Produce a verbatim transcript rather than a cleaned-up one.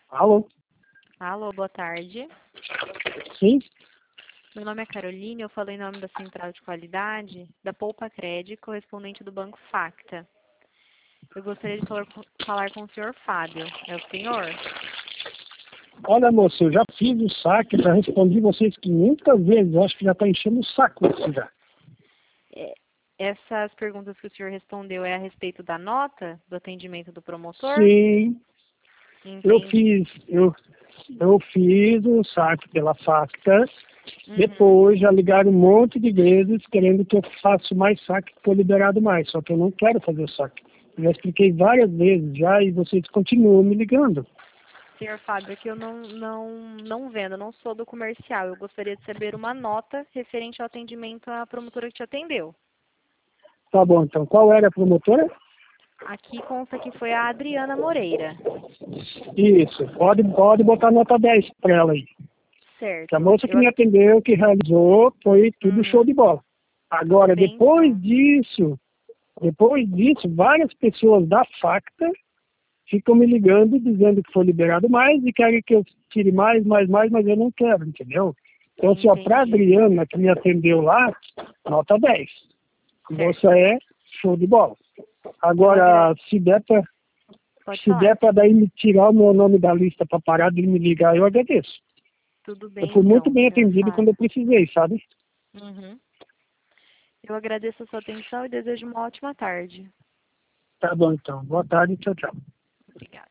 Alô? Alô, boa tarde. Sim? Meu nome é Caroline, eu falo em nome da Central de Qualidade da Poupa Crédito, correspondente do Banco Facta. Eu gostaria de falar com, falar com o senhor Fábio. É o senhor? Olha, moço, eu já fiz o saque, já respondi vocês quinhentas vezes. Eu acho que já está enchendo o saco isso já. É, essas perguntas que o senhor respondeu é a respeito da nota do atendimento do promotor? Sim, eu Entendi. fiz, eu, eu fiz o saque pela Facta. Uhum. Depois já ligaram um monte de vezes querendo que eu faça mais saque, que for liberado mais. Só que eu não quero fazer o saque. Eu já expliquei várias vezes já e vocês continuam me ligando. Senhor Fábio, aqui eu não, não, não vendo, eu não sou do comercial. Eu gostaria de saber uma nota referente ao atendimento à promotora que te atendeu. Tá bom, então. Qual era a promotora? Aqui consta que foi a Adriana Moreira. Isso. Pode, pode botar nota dez para ela aí. Que a Certo. moça que Eu... me atendeu, que realizou, foi tudo show Uhum. de bola. Tudo Agora, bem, depois então. disso, depois disso, várias pessoas da Facta ficam me ligando dizendo que foi liberado mais e querem que eu tire mais, mais, mais, mas eu não quero, entendeu? Então, assim, ó, pra Entendi. Adriana, que me atendeu lá, nota dez. A Certo. moça é show de bola. Eu agra... Agora, se der pra, Pode se der falar. pra daí me tirar o meu nome da lista pra parar de me ligar, eu agradeço. Tudo Eu bem, fui muito então, bem senhor atendido quando eu Fábio. precisei, sabe? Uhum. Eu agradeço a sua atenção e desejo uma ótima tarde. Tá bom, então. Boa tarde, tchau, tchau. Obrigada.